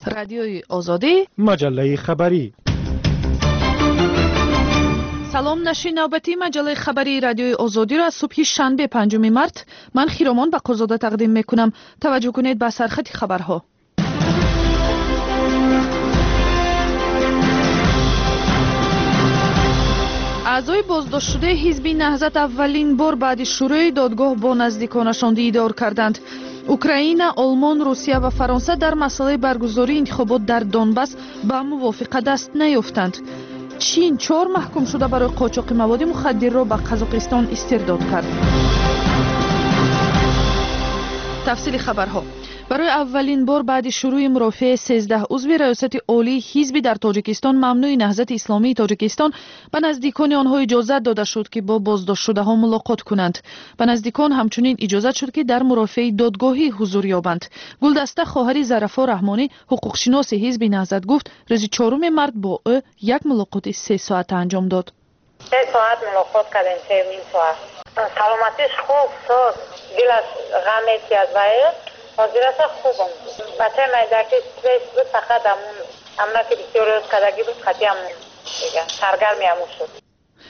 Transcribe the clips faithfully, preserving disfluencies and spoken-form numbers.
رادیوی آزادی، مجله خبری. سلام، نشین نوبتی مجله خبری رادیوی آزادی را از صبح شنبه پنجم مارس من خیرامان بقرزاده تقدیم میکنم. توجه کنید به سرخط خبرها. اعضای بازداشت شده حزب نهضت اولین بار بعد شروع دادگاه با نزدیکانشان دیدار کردند. اوکراین، آلمان، روسیه و فرانسه در مسئله برگزاری انتخابات در دونباس به موافقت دست نیافتند. چین چهار محکوم شده برای قاچاق مواد مخدر را به قزاقستان استرداد کرد. تفصیل خبرها. برای اولین بار بعد شروع مرافعه سیزده عضو ریاست عالی حزب در تاجیکستان ممنوع نهضت اسلامی تاجیکستان به نزدیکان آنها اجازه داده شد که با بازداشت شده ها ملاقات کنند. به نزدیکان همچنین اجازه شد که در مرافعه دادگاهی حضور یابند. گلدسته خواهر ظرفا رحمانی حقوقشناس حزب نهضت گفت روز چهارم مارس با او یک ملاقات سه ساعته انجام داد. سه ساعت ملاقات کردیم، سه نیم ساعت. سلامتیش خوب شد، دلش غمی از وای حاضرش خوبم. بچه میدکی استرس بود، فقط همون امنا که بسیار روز کدگی بود خطی همون دیگه سرگرمی همون شد.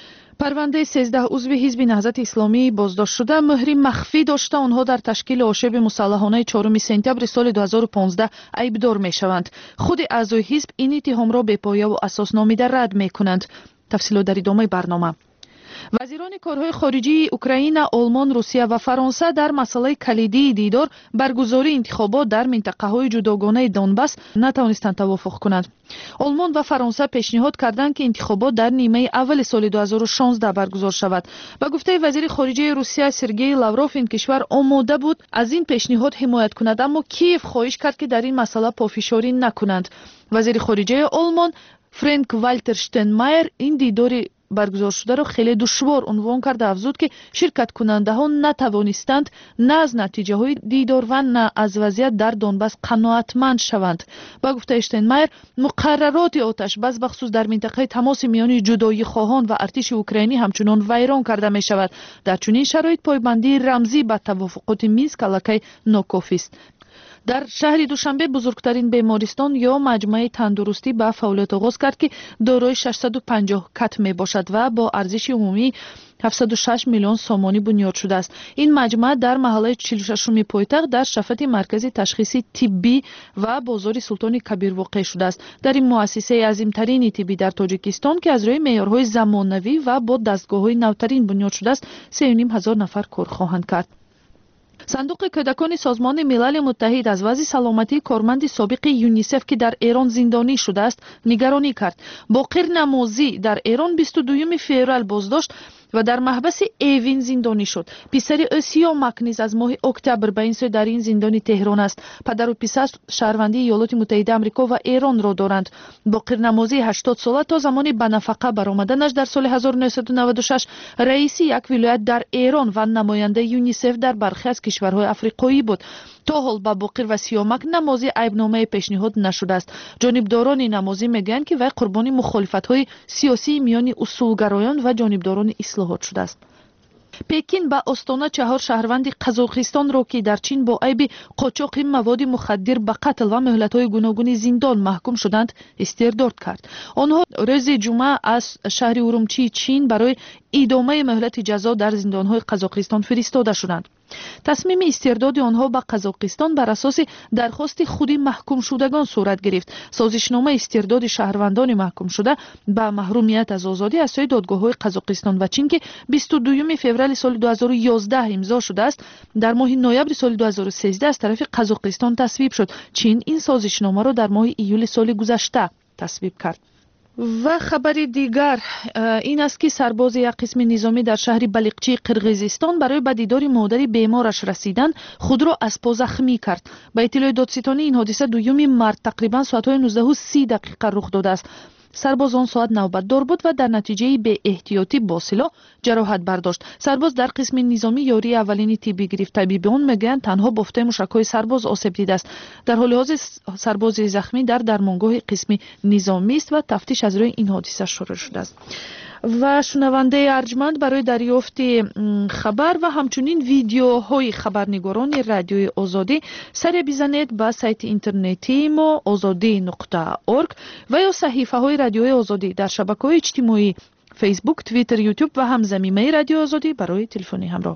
پرونده سیزده عضو حزب نهضت اسلامی بازداشت شده مهری مخفی داشته آنها در تشکیل آشوب مسلحانه چهارم سپتامبر سال دو هزار و پانزده عیبدار میشوند. خود اعضای حزب این اتهام را بی‌پایه و اساس نامیده رد میکنند. تفصیلات در ادامه برنامه. وزیران کارهای خارجی اوکراین، آلمان، روسیه و فرانسه در مسئله کلیدی دیدار برگزاری انتخابات در منطقه‌های جداگانه دونباس نتوانستند توافق کنند. آلمان و فرانسه پیشنهاد کردند که انتخابات در نیمه اول سال دو هزار و شانزده برگزار شود. به گفته وزیر خارجه روسیه سرگئی لاوروف این کشور آماده بود از این پیشنهاد حمایت کند، اما کیف خواهش کرد که در این مسئله پافشاری نکنند. وزیر خارجه آلمان فرانک والتر شتاینمایر این دیدار برگزار شده را خیلی دشوار عنوان کرده، افزود که شرکت کننده ها نتوانستند نه از نتیجه های دیدار و نه از وضعیت در دونباس قناعتمند شوند. با گفته اشتاینمایر مقررات آتش بس بخصوص در منطقه تماس میان جدایی خواهان و ارتش اوکراینی همچنان ویران کرده می شود. در چنین شرایط پایبندی رمزی به توافقات مینسک الکی ناکافی است. در شهر دوشنبه بزرگترین بیمارستان یا مجمع تندرستی به فعالیت آغاز کرد که دارای ششصد و پنجاه کت می باشد و با ارزش عمومی هفتصد و شش میلیون سامانی بنیاد شده است. این مجمع در محله چهل و ششم پایتخت در شفت مرکز تشخیصی طبی و بازار سلطان کبیر واقع شده است. در این مؤسسه عظیمترین طبی در تاجیکستان که از روی معیارهای زمانوی و با دستگاه‌های نوترین بنیاد شده است، سه و نیم هزار نفر کار خواهند کرد. صندوق کودکان سازمان ملل متحد از وضع سلامتی کارمند سابق یونیسف که در ایران زندانی شده است نگرانی کرد. باقر نمازی در ایران بیست و دوم فوریه بازداشت و در محبس ایوین زندانی شد. پسر او سیامک نیز از ماه اکتبر به این سو در این زندان تهران است. پدر و پسر شهروندی ایالات متحده آمریکا و ایران را دارند. باقر نمازی هشتاد ساله تا زمان به نفقه برآمدنش در سال هزار و نهصد و نود و شش رئیس یک ولایت در ایران و نماینده یونیسف در برخی از کشورهای افریقایی بود. تا حال با باقر و سیامک نمازی عیبنامه پیشنهاد نشده است. جانبداران نمازی میگویند که وی قربانی مخالفت‌های سیاسی میان اصولگرایان و جانبداران اصلاحات شده است. پکین با آستانه چهار شهروند قزاقستان را که در چین با عیب قاچاق مواد مخدر به قتل و مهلت‌های گوناگون زندان محکوم شدند استرداد کرد. آنها روز جمعه از شهر ارومچی چین برای ادامه مهلت جزا در زندان‌های قزاقستان فرستاده شدند. تصمیم استرداد آنها به قزاقستان بر اساس درخواست خود محکوم شدگان صورت گرفت. سازشنامه استرداد شهروندان محکوم شده به محرومیت از آزادی از سوی دادگاه‌های قزاقستان و چین که بیست و دوم فوریه سال دو هزار و یازده امضا شده است، در ماه نوامبر سال دو هزار و سیزده از طرف قزاقستان تصویب شد. چین این سازشنامه را در ماه ایول سال گذشته تصویب کرد. و خبر دیگر این است که سرباز یک قسم نظامی در شهر بلیقچی قرقیزستان برای به دیدار مادر بیمارش رسیدن خود را از پا زخمی کرد. به اطلاع دادستانی این حادثه دوم مارس تقریبا ساعت‌های نوزده و سی دقیقه رخ داده است. سرباز آن ساعت نوبت دار بود و در نتیجه به احتیاطی با سلاح جراحت برداشت. سرباز در قسم نظامی یاری اولین طبی گرفت. طبیبان میگویند تنها بافته موشک‌های سرباز آسیب دیده است. در حال حاضر سرباز زخمی در درمانگاه قسم نظامی است و تفتیش از روی این حادثه شروع شده است. و شنونده ارجمند برای دریافت خبر و همچنین ویدیوهای خبرنگاران رادیوی آزادی سر بزنید به سایت اینترنتی ما آزادی نقطه اورگ و یا صحیفه های رادیوی آزادی در شبکه‌های اجتماعی فیسبوک، توییتر، یوتیوب و همزمینه رادیو آزادی برای تلفنی همراه.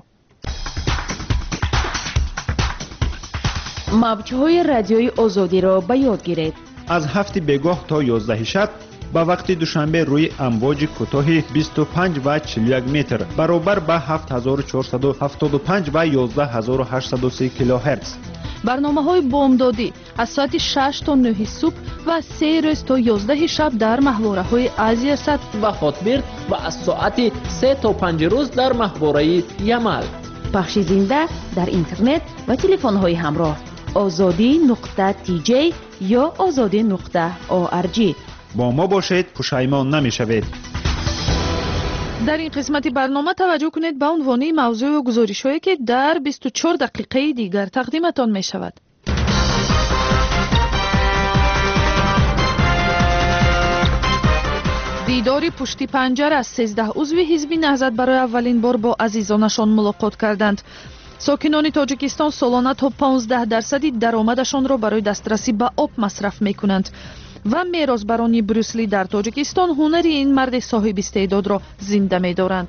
موج‌های رادیوی آزادی را به یاد گیرید. از هفت بگاه تا یازده شب با وقت دوشنبه روی امواج کوتاه بیست و پنج و چهل و یک متر برابر با هفت هزار و چهارصد و هفتاد و پنج و یازده هزار و هشتصد و سه کیلوهرتز. برنامه‌های بامدادی از ساعت شش تا نه صبح و سه روز تا یازده شب در محوره‌های آسیا صد و خاطبرد و از ساعت سه تا پنج روز در محوره یمل. پخش زنده در اینترنت و تلفن‌های همراه آزادی نقطه تی جی یا آزادی نقطه او ار جی. با ما باشید، پشیمان نمی‌شوید. در این قسمت برنامه توجه کنید به عنوان موضوع و گزارش‌هایی که در بیست و چهار دقیقه دیگر تقدیمتان می‌شود. دیداری پشتی پنجره از سیزده عضو حزب نهضت برای اولین بار با عزیزانشان ملاقات کردند. ساکنان تاجیکستان سالانه تا پانزده درصد درآمدشان را برای دسترسی به آب مصرف می‌کنند و میراثبران بروسلی در تاجیکستان هنر این مرد صاحب استعداد را زنده می‌دارند.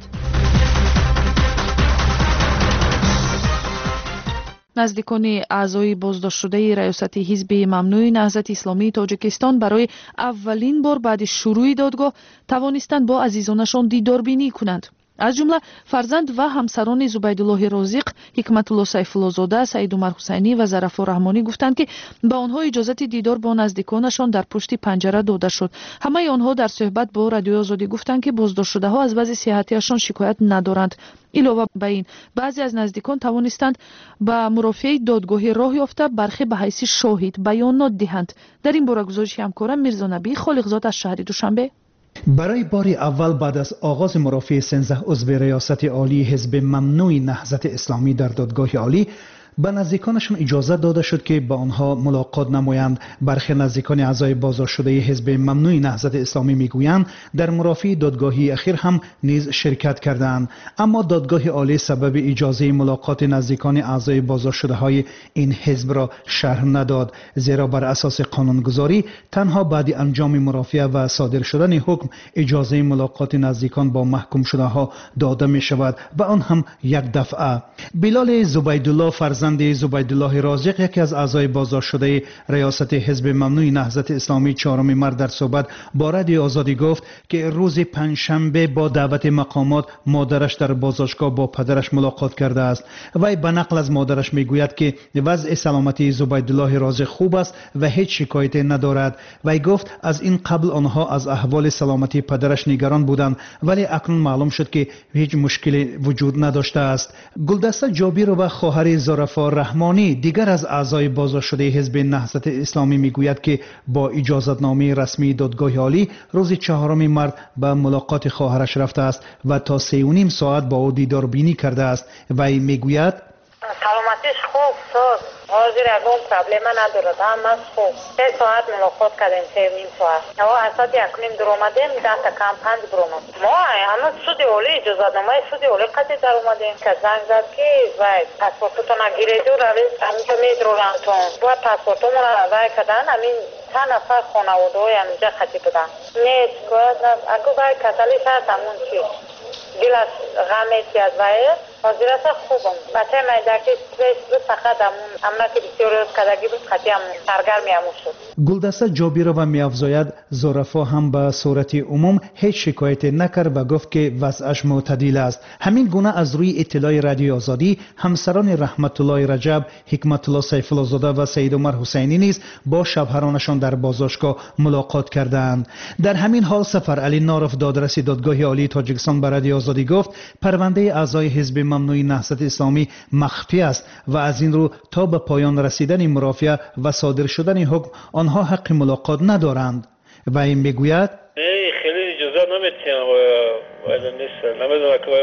نزدیکان اعضای بازداشت شده ریاست حزب ممنوع نهضت اسلامی تاجیکستان برای اولین بار بعد شروع دادگاه توانستند با عزیزانشان دیداربینی کنند. از جمله فرزند و همسران زبیدالله رازق، حکمت الله سیفالله زاده، سعید عمر حسینی و ظرفا رحمانی گفتند که به آنها اجازه دیدار با نزدیکانشان در پشت پنجره داده شد. همه آنها در صحبت با رادیو آزادی گفتند که بازداشت شده ها از وضع صحتیشان شکایت ندارند. علاوه بر این بعضی از نزدیکان توانستند به مرافعه دادگاهی راه یافته برخی به حیث شاهد بیانات دهند. در این باره گزارش همکارم میرزا نبی خالقزاد از شهر دوشنبه. برای بار اول بعد از آغاز مرافعه سیزده عضو ریاست عالی حزب ممنوع نهضت اسلامی در دادگاه عالی به نزدیکانشان اجازه داده شد که با آنها ملاقات نمایند. برخی نزدیکان اعضای بازداشت شده حزب ممنوع نهضت اسلامی میگویند در مرافعه دادگاهی اخیر هم نیز شرکت کردند، اما دادگاه عالی سبب اجازه ملاقات نزدیکان اعضای بازداشت شده های این حزب را شرح نداد، زیرا بر اساس قانونگذاری تنها بعد انجام مرافعه و صادر شدن حکم اجازه ملاقات نزدیکان با محکوم شده ها داده می شود و آن هم یک دفعه. بلال زبیدالله فرزند زبیدالله رازق، یکی از اعضای بازداشت شده ریاست حزب ممنوع نهضت اسلامی چهارم مارس در صحبت با رادیو آزادی گفت که روز پنجشنبه با دعوت مقامات مادرش در بازداشتگاه با پدرش ملاقات کرده است. وی به نقل از مادرش میگوید که وضع سلامتی زبیدالله رازق خوب است و هیچ شکایتی ندارد. وی گفت از این قبل آنها از احوال سلامتی پدرش نگران بودند، ولی اکنون معلوم شد که هیچ مشکلی وجود نداشته است. گلدسته جابیر و خواهر ظرفا رحمانی دیگر از اعضای بازداشت شده حزب نهضت اسلامی میگوید که با اجازتنامه رسمی دادگاه عالی روز چهارم مارس به ملاقات خواهرش رفته است و تا سه و نیم ساعت با او دیدار بینی کرده است. وی میگوید سلامتیش خوب شد، حاضر اگه پرابلم ندارد، هم از خوب سه ساعت ملاقات کردیم، سه و نیم ساعت ما از ساعت یک نیم در اومدیم، ده تا کم پنج بر اومد. ما همه سود اولی اجازتنامه سود اولی قطعی در اومدیم که زنگ زد که وای پاسپورتتو نگیرید و روید همینجا میدرونتون باید پاسپورتمون رو وای کردن. همین چند نفر خانواده های همینجا خطی بودن نیست باید اگه وای کتلیش هست همون چی دل از غمیتی از وای حاضر است خوبم. بچه میدکی استرس بود فقط همون امنا که بسیار روز کدگی بود خطی همون سرگرمی همون شد. گلدسته جابیرو میافزاید ظرفا هم به صورت عموم هیچ شکایتی نکرد و گفت که وضعش معتدل است. همین گونه از روی اطلاع رادیو آزادی همسران رحمت الله رجب، حکمت الله سیفالله زاده و سید عمر حسینی نیز با شوهرانشان در بازداشتگاه ملاقات کردند. در همین حال سفر علی نارف دادرس دادگاه عالی تاجیکستان به رادیو آزادی گفت پرونده اعضای حزب ممنوع نهضت اسلامی مخفی است و از این رو تا به پایان رسیدن مرافعه و صادر شدن حکم آنها حق ملاقات ندارند. و این میگوید خیلی اجازه نمیتونم و نیست نمیدونم که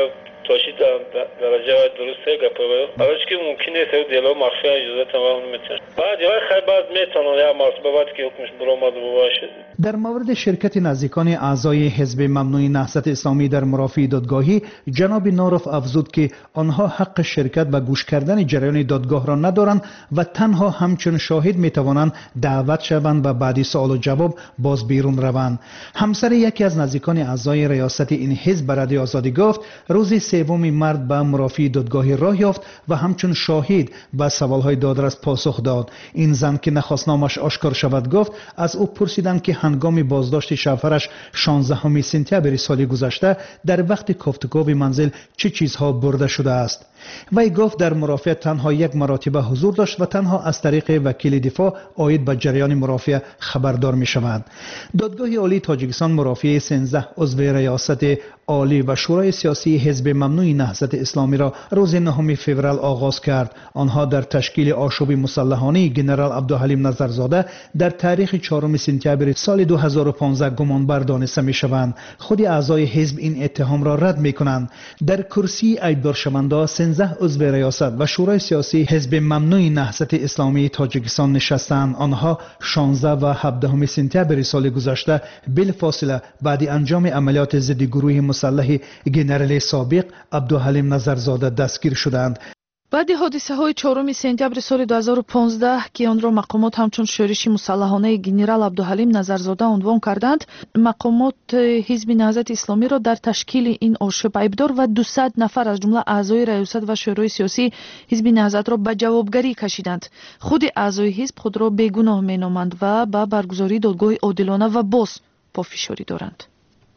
توشی درجه درسته گپه حالا که ممکنه سر دیلو مخفی اجازه تمام نمیتونه بعد یا خیلی بعد میتونه یا مرتبه بعد که حکمش برآمده باشه. در مورد شرکت نزدیکان اعضای حزب ممنوع نهضت اسلامی در مرافع دادگاهی جناب ناروف افزود که آنها حق شرکت و گوش کردن جریان دادگاه را ندارند و تنها همچون شاهد میتوانند دعوت شوند و بعد سوال و جواب باز بیرون روند. همسر یکی از نزدیکان اعضای ریاست این حزب به رادیو آزادی گفت روز سوم مارس به مرافع دادگاهی راه یافت و همچون شاهد به سوالهای دادرس پاسخ داد. این زن که نخواست نامش آشکار شود گفت از او پرسیدند که هنگام بازداشت شوهرش شانزدهم سپتامبر سال گذشته در وقت گفتگو به منزل چه چیزها برده شده است. وی گفت در مرافع تنها یک مراتبه حضور داشت و تنها از طریق وکیل دفاع عاید به جریان مرافع خبردار می شود. دادگاه عالی تاجیکستان مرافع سیزده عضو ریاست عالی و شورای سیاسی حزب ممنوع نهضت اسلامی را روز نهم فوریه آغاز کرد. آنها در تشکیل آشوب مسلحانه جنرال عبدالحلیم نظرزاده در تاریخ چهارم سپتامبر سال دو هزار و پانزده گمانبر دانسته می شوند. خود اعضای حزب این اتهام را رد می کنند. در کرسی ایبدار شونده سیزده عضو ریاست و شورای سیاسی حزب ممنوع نهضت اسلامی تاجیکستان نشستند. آنها شانزده و هفدهم سپتامبر سال گذشته بلافاصله بعد انجام عملیات ضد گروه مسلح جنرال سابق عبدالحلیم نظرزاده دستگیر شدند. بعد حادثه های چهارم سپتامبر سال دو هزار و پانزده که آن را مقامات همچون شورش مسلحانه گنرال عبدالحلیم نظرزاده عنوان کردند، مقامات حزب نهضت اسلامی را در تشکیل این آشوب ایبدار و دویست نفر از جمله اعضای ریاست و شورای سیاسی حزب نهضت را به جوابگری کشیدند. خود اعضای حزب خود را بیگناه مینامند و به برگزاری دادگاه عادلانه و باز پافشاری دارند.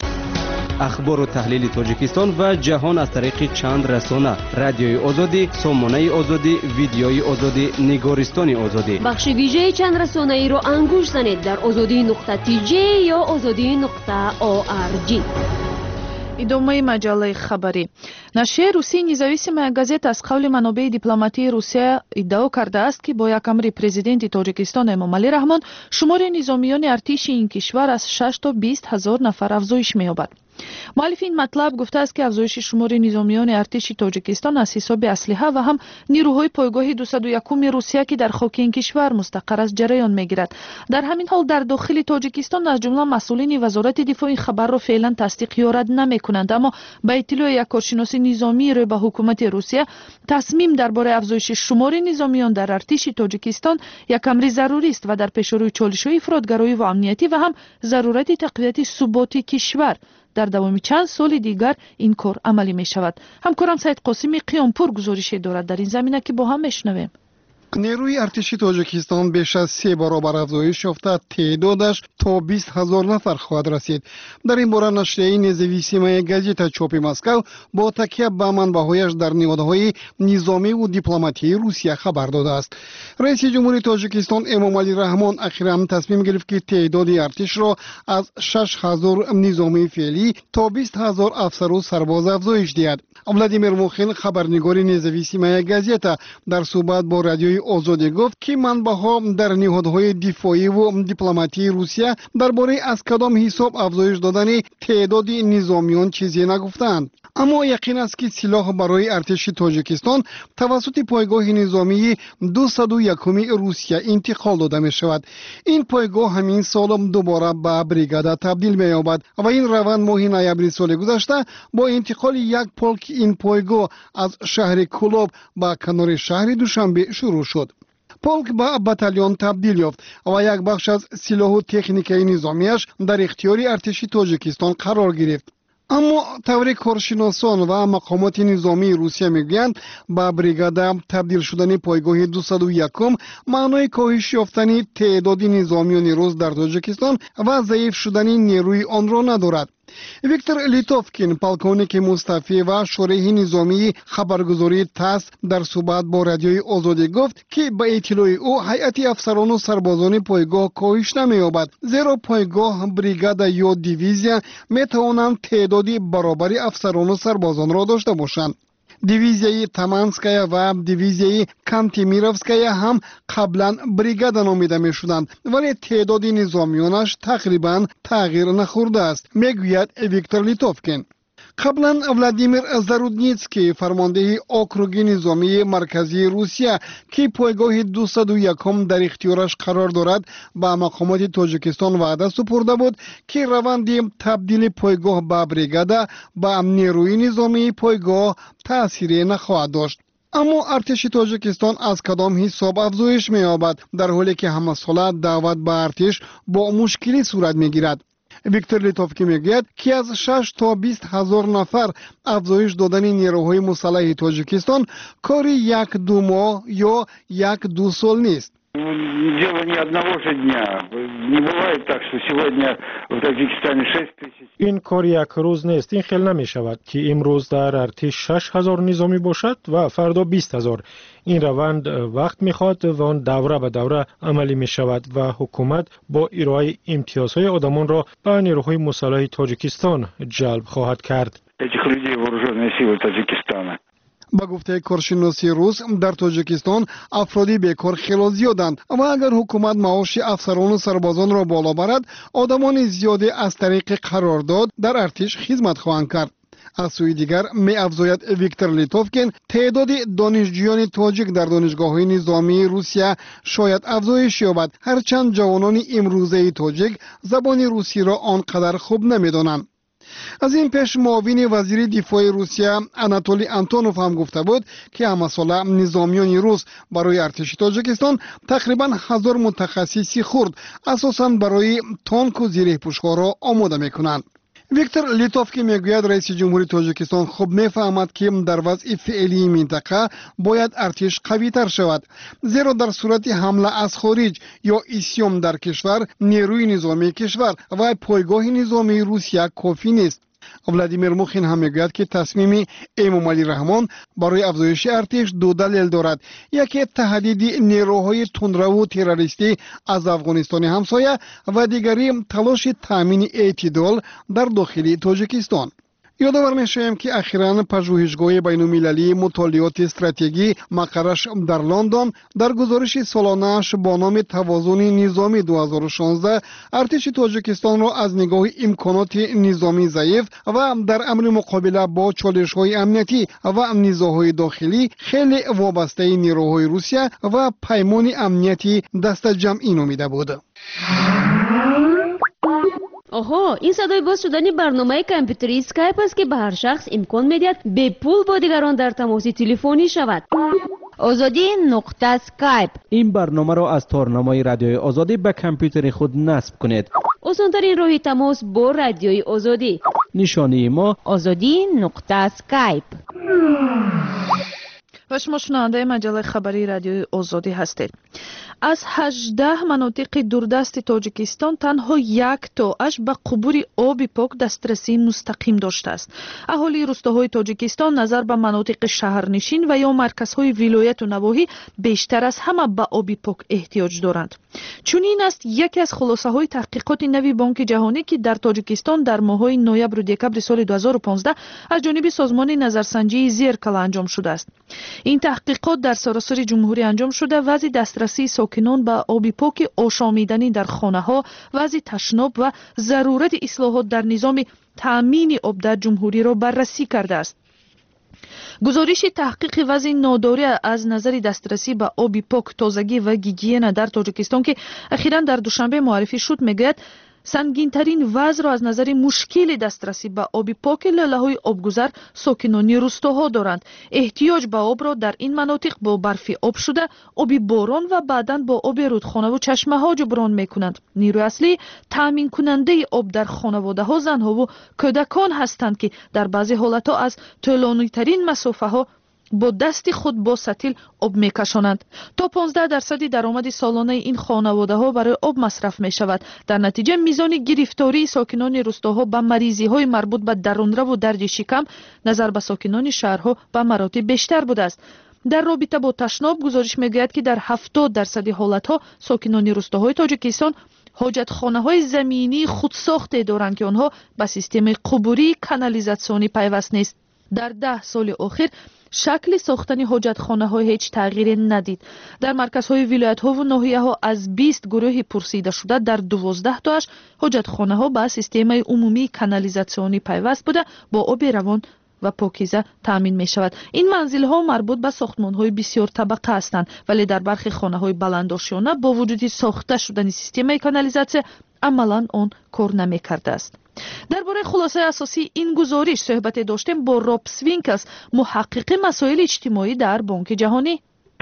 اخبار و تحلیل تاجیکستان و جهان از طریق چند رسانه: رادیوی آزادی، سامانه آزادی، ویدیوی آزادی، نگارستان آزادی. بخش ویژه چند رسانه ای را انگوش زنید در آزادی نقطه تی جی یا آزادی نقطه او ار جی. ادامه مجله خبری. نشریه روسی نезависимая газета از قول منابع دیپلماتی روسیه ادعا کرده است که با یک امر پرزیدنت تاجیکستان امامعلی رحمان شمار نظامیان ارتش این کشور از شش تا بیست هزار نفر افزایش می‌یابد. مؤلف این مطلب گفته است که افزایش شمار نظامیان ارتش تاجیکستان از حساب اسلحه و هم نیروهای پایگاه دویست و یکم روسیه که در خاک این کشور مستقر است جریان میگیرد. در همین حال در داخل تاجیکستان از جمله مسئولین وزارت دفاع این خبر را فعلا تصدیق یا رد نمیکنند، اما به اطلاع یک کارشناس نظامی روی به حکومت روسیه تصمیم درباره افزایش شمار نظامیان در ارتش تاجیکستان یک امر ضروری است و در پیشروی چالش‌های افراطگرایی و امنیتی و هم ضرورت تقویت ثبات کشور در دوام چند سال دیگر این کار عملی می شود. همکارم سید قاسمی قیامپور گزارشی دارد در این زمینه که با هم میشنویم. نیروی ارتش تاجیکستان بیش از سه برابر افزایش یافته، تعدادش تا بیست هزار نفر خواهد رسید. در این باره نشریه نезависимая газета چاپ مسکو با تکیه به منبع‌هایش در نهادهای نظامی و دیپلماتی روسیه خبر داده است. رئیس جمهوری تاجیکستان امامعلی رحمان اخیراً تصمیم گرفت که تعداد ارتش را از شش هزار نظامی فعلی تا بیست هزار افسر و سرباز افزایش دهد. ولادیمیر موخین خبرنگار نезависимая газета در صحبت با رادیوی آزادی گفت که منبع‌ها در نهادهای دفاعی و دیپلماتی روسیه درباره از کدام حساب افزایش دادن تعداد نظامیان چیزی نگفتند. اما یقین است که سلاح برای ارتش تاجیکستان توسط پایگاه نظامی دویست و یکم روسیه انتقال داده می شود. این پایگاه همین سال دوباره به بریگاده تبدیل می یابد و این روند ماه نوامبر سال گذشته با انتقال یک پولک این پایگاه از شهر کولوب به کنار شهر دوشنبه شروع شد. پولک به بتالیون تبدیل یافت و یک بخش از سلاح و تکنیکای نظامیش در اختیار ارتش تاجیکستان قرار گرفت. اما طور کارشناسان و مقامات نظامی روسیه میگویند با بریگاده تبدیل شدن پایگاه دویست و یکم معنای کاهش یافتن تعداد نظامیان روس در تاجیکستان و ضعیف شدن نیروی آن را ندارد. ویکتور لیتوفکین پالکونیک مستعفی و شورای نظامی خبرگزاری تاس در صحبت با رادیوی آزادی گفت که به اطلاع او هیئت افسران و سربازان پایگاه کاهش نمی‌یابد، زیرا پایگاه، بریگاده یا دیویزیا میتوانند تعدادی برابر افسران و سربازان را داشته باشند. دیویزیای تمانسکایا و دیویزیای کانتیمیروفسکایا هم قبلا بریگاده نامیده می شدند، ولی تعداد نظامیانش تقریبا تغییر نخورده است، میگوید ویکتور لیتوفکین. قبلا ولادیمیر زارودنیتسکی فرمانده اوکروگ نظامی مرکزی روسیه که پایگاه دویست و یک در اختیارش قرار دارد به مقامات تاجیکستان وعده سپرده بود که روند تبدیل پایگاه به بریگاده به نیروی نظامی پایگاه تأثیری نخواهد داشت. اما ارتش تاجیکستان از کدام حساب افزایش می‌یابد در حالی که همه ساله دعوت به ارتش با مشکلی صورت می‌گیرد. ویکتور لیتوفکی میگوید که از شش تا بیست هزار نفر افزایش دادن نیروهای مسلح تاجیکستان کاری یک دو ماه یا یک دو سال نیست. Дело не одного же дня. Не бывает так, что сегодня в Таджикистане шесть тысяч. این کار یک روز نیست. این خیلی نمی شود که امروز در ارتش شش هزار نظامی باشد و فردا بیست هزار. این روند وقت میخواد و آن دوره به دوره عملی می شود و حکومت با ارائه امتیازهای آدمان را به نیروهای مسلح تاجیکستان جلب خواهد کرد. Этих людей вооруженные силы Таджикистана. با گفته کارشناسی روس در تاجیکستان افرادی بیکار خیلی زیادند و اگر حکومت معاش افسران و سربازان را بالا برد آدمان زیادی از طریق قرارداد در ارتش خدمت خواهند کرد. از سوی دیگر می افزاید ویکتور لیتوفکین تعداد دانشجویان تاجیک در دانشگاه‌های نظامی روسیه شاید افزایش یابد هرچند جوانان امروزه تاجیک زبان روسی را آنقدر خوب نمی‌دانند. از این پیش معاون وزیر دفاع روسیه آناتولی آنتونوف هم گفته بود که همه ساله نظامیان روس برای ارتش تاجیکستان تقریبا هزار متخصصی خرد اساساً برای تانک و زره پوش‌ها را آماده می‌کنند. ویکتور لیتوفکی میگوید رئیس جمهوری تاجیکستان خوب میفهمد که در وضع فعلی منطقه باید ارتش قوی تر شود، زیرا در صورت حمله از خارج یا اسیام در کشور نیروی نظامی کشور و پایگاه نظامی روسیه کافی نیست. ولادیمیر موخین هم میگوید که تصمیم امامعلی رحمان برای افزایش ارتش دو دلیل دارد. یکی تهدید نیروهای تندرو و تروریستی از افغانستان همسایه و دیگری تلاش تامین اعتدال در داخل تاجیکستان. یادآور می‌شویم که اخیراً پژوهشگاه بین‌المللی مطالعات استراتژی مقرش در لندن در گزارش سالانه‌اش با نام توازن نظامی دو هزار و شانزده ارتش تاجیکستان را از نگاه امکانات نظامی ضعیف و در امر مقابله با چالش‌های امنیتی و نزاع‌های داخلی خیلی وابسته نیروهای روسیه و پیمان امنیتی دست جمعی نامیده بود. آها، این صدای باز شدن برنامه کامپیوتری اسکایپ است که به هر شخص امکان میدهد به پول با دیگران در تماس تلفنی شود. آزادی نقطه اسکایپ. این برنامه را از تارنمای رادیوی آزادی به کامپیوتر خود نصب کنید. آسان‌ترین راه تماس با رادیوی آزادی. نشانی ما آزادی نقطه اسکایپ. و شما شنونده مجله خبری رادیوی آزادی هستید. از هجده مناطق دوردست تاجیکستان تنها یک تاش به قبور آب پاک دسترسی مستقیم داشته است. اهالی روستاهای تاجیکستان نظر به مناطق شهرنشین و یا مرکزهای ولایت و نواحی بیشتر از همه به آب پاک احتیاج دارند. چنین است یکی از خلاصه های تحقیقات نوی بانک جهانی که در تاجیکستان در ماه‌های نوامبر و دکمبر سال دو هزار و پانزده از جانب سازمان نظرسنجی زیرکل انجام شده است. این تحقیقات در سراسر جمهوری انجام شده وضع دسترسی ساکنان به آب پاک آشامیدنی در خانه‌ها، وضع تشناب و ضرورت اصلاحات در نظام تامین آب در جمهوری را بررسی کرده است. گزارش تحقیق وضع ناداری از نظر دسترسی به آب پاک، تازگی و گیگین در تاجیکستان که اخیراً در دوشنبه معرفی شد میگوید سنگین ترین وضع را از نظر مشکل دسترسی به آب پاک لاله‌های آبگذر ساکنان روستاها دارند. احتیاج به آب را در این مناطق با برف آب شده، آب باران و بعداً با آب رودخانه و چشمه ها جبران میکنند. نیروی اصلی تامین کننده آب در خانواده ها زنها و کودکان هستند که در بعضی حالت ها از طولانی ترین مسافه ها با دست خود با ستیل آب میکشانند. تا پانزده درصد درآمد سالانه این خانواده ها برای آب مصرف می شود. در نتیجه میزان گرفتاری ساکنان روستاها به مریضی های مربوط به درونرو و درد شکم نظر به ساکنان شهرها به مراتب بیشتر بوده است. در رابطه با تشناب گزارش میگوید که در هفتاد درصد حالت ها ساکنان روستاهای تاجیکستان حاجت خانه های زمینی خودساخته دارند که آنها به سیستم قبوری کانالیزاسیونی پیوست نیست. در ده سال اخیر شکل ساختن حاجتخانه های هیچ تغییری ندید. در مرکز های ولایت ها و ناحیه ها از بیست گروه پرسیده شده در دوازده تاش حاجتخانه ها با سیستم عمومی کانالیزاسیونی پیوست بوده با آب روان و پاکیزه تامین می شود. این منزل ها مربوط به ساختمان های بسیار طبقه هستند، ولی در برخی خانه های بلندآشیانه با وجود ساخته شدن سیستم کانالیزاسیون عملاً آن کار نمی کرده است. درباره خلاصه اساسی این گزارش صحبت داشتیم با راب سوینکلز، محقق مسائل اجتماعی در بانک جهانی.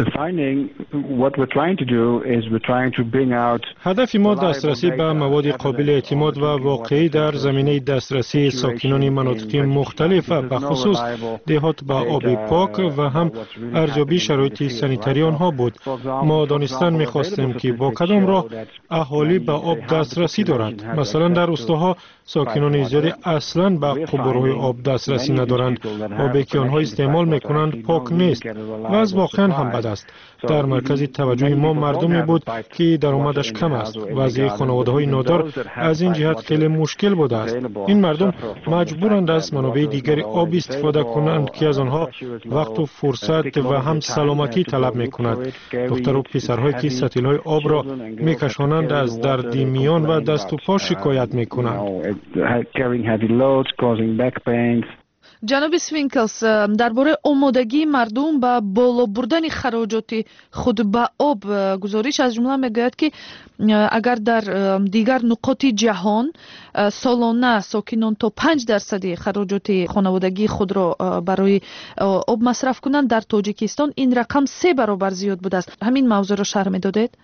هدف ما دسترسی به مواد قابل اعتماد و واقعی در زمینه دسترسی ساکنان مناطق مختلف و خصوص دهات به آب پاک و هم ارزیابی شرایط سانیتری آنها بود. ما دانستن می‌خواستیم که با کدام راه اهالی به آب دسترسی دارند. مثلا در روستاها ساکنان زیادی اصلاً به قبورهای آب دسترسی ندارند. آبی که آنها استعمال می‌کنند پاک نیست و از واقعاً هم بد است. در مرکز توجه ما مردمی بود که درآمدش کم است. وضعیت خانواده‌های نادار از این جهت خیلی مشکل بوده است. این مردم مجبورند از منابع دیگر آب استفاده کنند که از آنها وقت و فرصت و هم سلامتی طلب می‌کند. دختر و پسرهایی که ستیل‌های آب را می‌کشانند از درد میان و دست و پا شکایت می‌کنند. جناب سوینکلز، درباره آمادگی مردم به بالا بردن خراجات خود به آب گزارش از جمله میگوید که اگر در دیگر نقاط جهان سالانه ساکنان تا پنج درصد خراجات خانوادگی خود را برای آب مصرف کنند، در تاجیکستان این رقم سه برابر زیاد بوده است. همین موضوع را شرح می‌دادید؟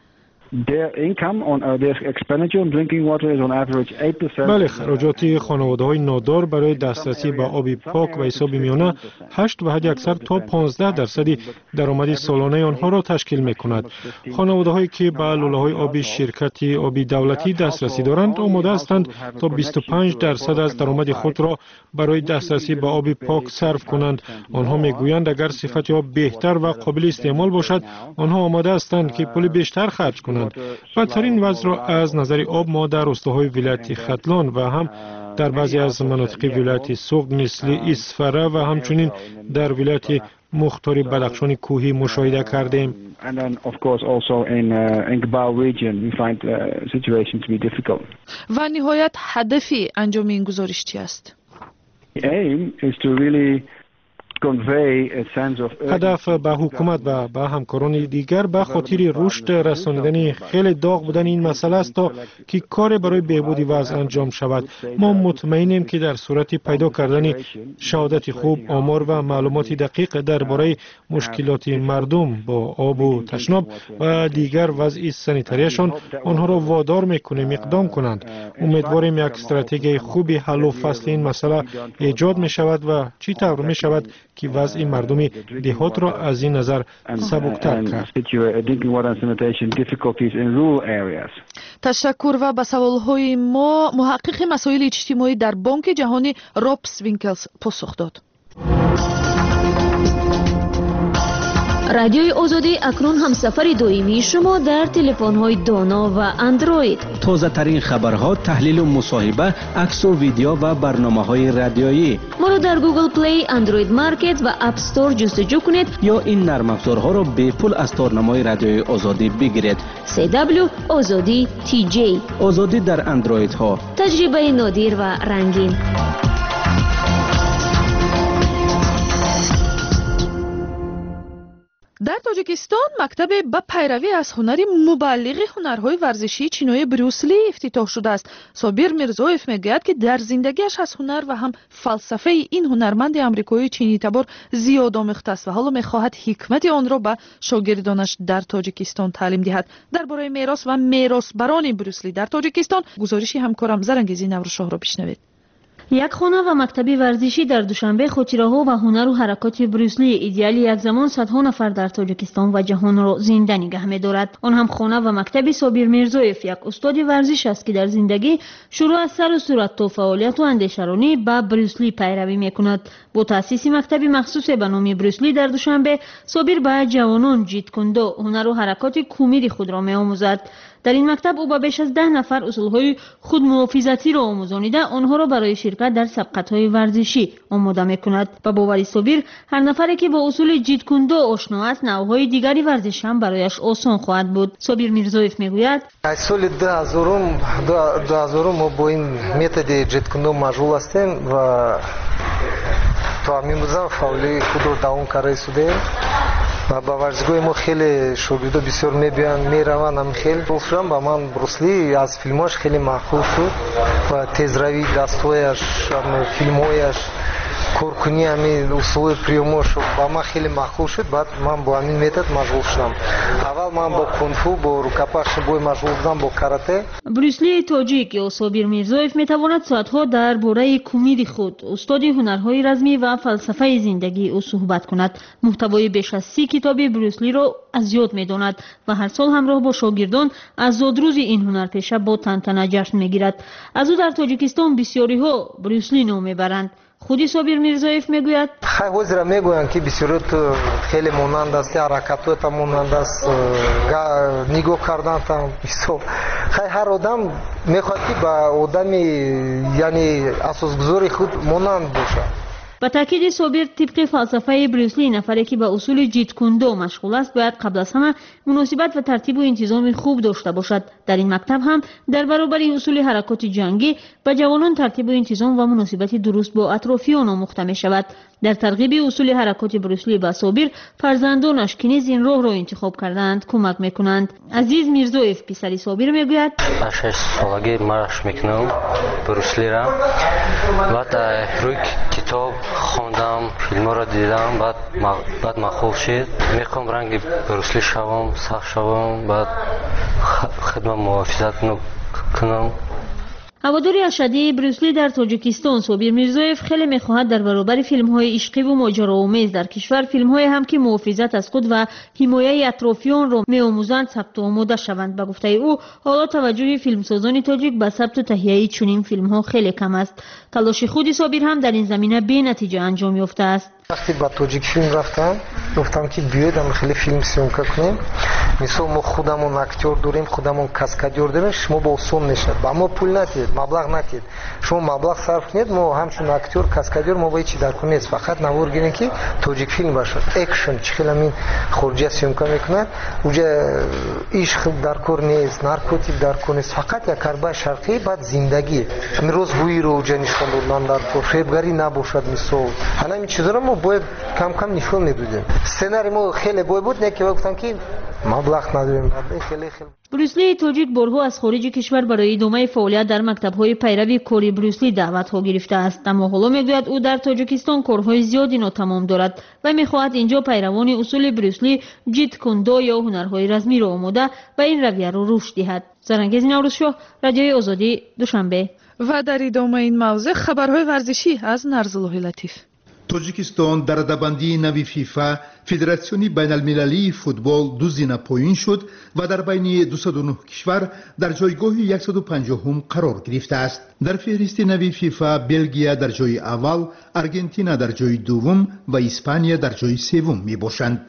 بله، خراجات خانواده‌های نادار برای دسترسی به آب پاک و حساب میانه هشت و حد اکثر تا پانزده درصد درآمد سالانه آنها را تشکیل می‌کند. خانواده‌هایی که به لوله‌های آبی شرکت آبی دولتی دسترسی دارند آماده هستند تا بیست و پنج درصد از درآمد خود را برای دسترسی به آب پاک صرف کنند. آنها میگویند اگر صفت آب بهتر و قابل استعمال باشد آنها آماده هستند که پول بیشتر خرج کنند. بدترین وضع را از نظر آب ما در روستاهای ولایت ختلان و هم در بعضی از مناطق ولایت سوق مثل اسفره و همچنین در ولایت مختار بدخشان کوهی مشاهده کردیم. و نهایت هدف انجام این گزارش چی است؟ هدف به حکومت و به همکاران دیگر به خاطر رشد رساندن خیلی داغ بودن این مسئله است تا که کار برای بهبود وضع انجام شود. ما مطمئنیم که در صورت پیدا کردن شهادت خوب، آمار و معلومات دقیق درباره مشکلات مردم با آب و تشناب و دیگر وضع سانیتریشان آنها را وادار میکنیم اقدام کنند. امیدواریم یک استراتژی خوبی حل و فصل این مسئله ایجاد می شود و چی طور می شود که وضع مردم دهات را از این نظر سبکتر کرد. تشکر. و به سوالهای ما محقق مسائل اجتماعی در بانک جهانی راب سوینکلز پاسخ داد. رادیوی آزادی اکنون همسفر دائمی شما در تلفن‌های دانا و اندروید. تازه ترین خبرها، تحلیل و مصاحبه، عکس و ویدیو و برنامه‌های رادیویی. ما را در گوگل پلی، اندروید مارکت و اپ استور جستجو کنید یا این نرم افزارها را به پول از تارنمای رادیوی آزادی بگیرید. سی دبلیو آزادی تی جی. آزادی در اندروید ها. تجربه نادر و رنگین. در تاجیکستان مکتب به پیروی از هنر مبلغ هنرهای ورزشی چینی بروسلی افتتاح شده است. صابر میرزایف میگوید که در زندگیش از هنر و هم فلسفه این هنرمند آمریکایی چینی تبار زیاد آموخته است و حالا میخواهد حکمت آن را به شاگردانش در تاجیکستان تعلیم دهد. درباره میراث و میراثبران بروسلی در تاجیکستان گزارشی همکارم زرنگیزی نورشاه را بشنوید. یک خانه و مکتب ورزشی در دوشنبه خاطره‌ها و هنر و حرکات بروسلی ایدئال یک زمان صدها نفر در تاجیکستان و جهان را زنده نگه می‌دارد. آن هم خانه و مکتب صابر میرزایف، یک استاد ورزش است که در زندگی شروع از سر و صورت تا فعالیت و اندیشرانی به بروسلی پیروی می‌کند. با تأسیس مکتبی مخصوص به نام بروسلی در دوشنبه، صابر به جوانان جیت کنده هنر و حرکات کمدی خود را می‌آموزد. در این مکتب او با بیش از ده نفر اصولهای خودمحافظتی را آموزانیده آنها را برای شرکت در سبقت‌های ورزشی آماده می‌کند. با باور صابر هر نفری که با اصول جیتکوندو آشنا است نوع‌های دیگری ورزش هم برایش آسان خواهد بود. صابر میرزایف میگوید از سال دو هزار ما با این متد جیتکوندو مشغول هستیم و تا امروز فعالی خود را دوام کرده شده و با ورزشگاه ما خیلی شاگردا بسیار میبینن میروند. هم خیلی گفتم با من بروسلی از فیلماش خیلی معقول شد و تیزروی دستایش فیلمایش کورکنی همین اصول پریوموش با من خیلی معقول شد. بعد من با همین متد مشغول شدم. اول من با کنفو با رکاپاش بوی مشغول بودم با کاراته. بروسلی تاجیک یا صابر میرزایف میتواند ساعتها در باره کمدی خود استاد هنرهای رزمی و فلسفه زندگی او صحبت کند. محتوای بیش از سی کتاب بروسلی را از یاد میداند و هر سال همراه با شاگردان آزادروز این هنرپیشه با تنتنه جشن میگیرد. از او در تاجیکستان بسیاری ها بروسلی نام میبرند. خودی صابر میرزایف میگوید خیلی وزیر میگویند که بسیاری خیلی مانند است، حرکاتات مانند است، نگاه کردن هم بسیار. خیلی هر آدم میخواد که با آدمی یعنی اساسگذاری خود مانند باشد. با تاکید صابر طبق فلسفه بروسلی نفری که با اصول جیت کندو مشغول است باید قبل از همه مناسبت و ترتیب و انتظام خوب داشته باشد. در این مکتب هم در برابر اصول حرکات جنگی به جوانان ترتیب و انتظام و مناسبت درست با اطرافیان آموخته می شود. در ترغیب اصول حرکات بروسلی و صابر فرزندانش که نیز این راه را انتخاب کردند کمک میکنند. عزیز میرزایف پسری صابر میگوید شش سالگی مشق میکنم بروسلی را. بعد روی کتاب خواندم، فیلم را دیدم، بعد بعد مخوف شد. میخوام رنگ بروسلی شوم، سخت شوم، بعد خدمت محافظت کنم. هواداری اشدی بروسلی در تاجیکستان صابر میرزایف خیلی میخواهد در برابر فیلم‌های عشقی و ماجراآمیز در کشور فیلم‌های هم که محافظت از خود و حمایت اطرافیان را می‌آموزند ثبت و آماده شوند. به گفته او حالا توجه فیلمسازان تاجیک به ثبت و تهیه چنین فیلم‌ها خیلی کم است. تلاش خود صابر هم در این زمینه بی نتیجه انجام یافته است. وقتی با تاجیک فیلم رفتم گفتم که بیاید هم خیلی فیلم سیونکا کنیم. مثلا ما خودمون اکتور داریم، خودمون کاسکادر داریم، شما با اصول نشد با ما پول ندید، مبلغ ندید، شما مبلغ صرف کنید، ما همچون اکتور کاسکادر ما باید چی در کنید، فقط نوار گیرین که تاجیک فیلم باشه، اکشن چه خیلی همین خارجی سیونکا میکنن. اونجا عشق در کار نیست، نارکوتیک در کار نیست، فقط یک کاربای شرقی بعد زندگی. امروز روی رو اونجا نشون دادن در کار، فریبگری نباشد مثلا. حالا این چیزا رو ما باید کم کم نشون میدادیم. سناریو ما خیلی باید بود نه که گفتم که مبلغ نداریم. خیلی خیلی بروسلی تاجیک برها از خارج کشور برای ادامه فعالیت در مکتب‌های پیروی کاری بروسلی دعوت‌ها گرفته است. اما حالا میگوید او در تاجیکستان کارهای زیادی ناتمام دارد و می‌خواهد اینجا پیروان اصول بروسلی جیت کندو یا هنرهای رزمی را آموده و این رویه را رشد دهد. زرنگز نوروزشاه، رادیوی آزادی، دوشنبه. و در ادامه این موضوع خبرهای ورزشی از نرزالله لطیف. توجیکستان در رده‌بندی نوی فیفا فدراسیون بین المللی فوتبال دو زینه پایین شد و در بین دویست و نه کشور در جایگاه صد و پنجاه قرار گرفته است. در فهرست نوی فیفا بلژیا در جای اول، آرژانتین در جای دوم و اسپانیا در جای سوم می باشند.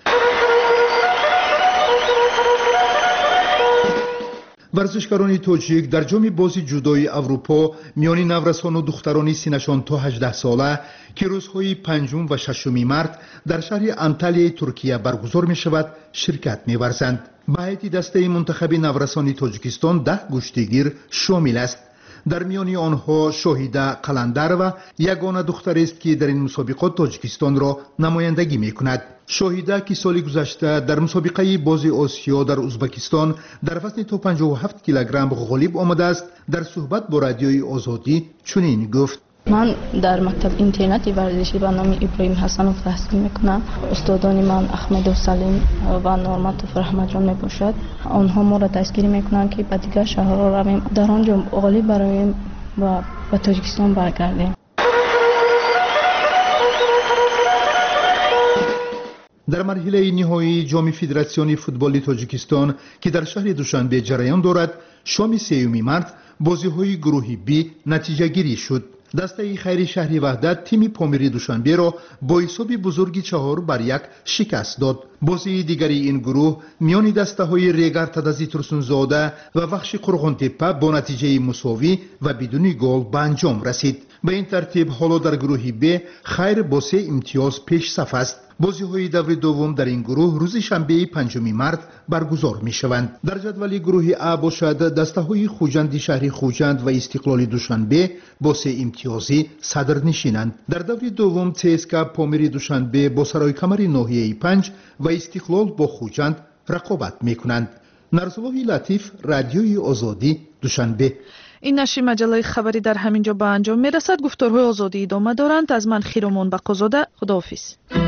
ورزشکاران تاجیک در جام بازی جودوی اروپا میان نورسان و دختران سنشان تا هجده ساله که روزهای پنجم و ششم مارس در شهر انتالیا ترکیه برگزار می شود شرکت می ورزند. به هیئت دسته منتخب نورسان تاجیکستان ده گشتگیر شامل است. در میان آنها شاهیده قلندر و یگانه دختر است که در این مسابقات تاجیکستان را نمایندگی می کند. شاهیده که سال گذشته در مسابقه بازی آسیا در ازبکستان در وزن تا پنجاه و هفت کیلوگرم غالب آمده است، در صحبت با رادیوی آزادی چنین گفت: من در مکتب اینترنتی ورزشی به نام ابراهیم حسنوف تحصیل میکنم. استادان من احمد و سلیم و نورمت و فرحمد جان میباشد. آنها ما را دستگیری میکنند که به دیگر شهرها رویم، در آنجا غالب برایم و به تاجیکستان برگردیم. در مرحله نهایی جام فدراسیون فوتبال تاجیکستان که در شهر دوشنبه جریان دارد، شام سوم مارس بازی‌های گروه بی نتیجه گیری شد. دسته خیر شهری وحدت تیم پامیری دوشنبه را با حساب بزرگی چهار بر یک شکست داد. بازی دیگری این گروه میان دسته های ریگر تدزی ترسونزاده و بخش قرغنتپه با نتیجه مساوی و بدون گل به انجام رسید. به این ترتیب حالا در گروه ب خیر با سه امتیاز پیش صف است. بازی های دور دوم در این گروه روز شنبه پنجم مارس برگزار می شوند. در جدول گروه ا باشد دسته های خوجند شهری خوجند و استقلال دوشنبه با سه امتیازی صدر نشینند. در دور دوم تسکا پامیر دوشنبه با سرای کمری ناحیه پنج و استقلال با خوجند رقابت می کنند. نرسلوه لطیف، رادیوی آزادی، دوشنبه. این نشر مجله خبری در همینجا به انجام می رسد. گفتارهای آزادی ادامه دارند. از من خیرمان بقازاده، خداحافظ.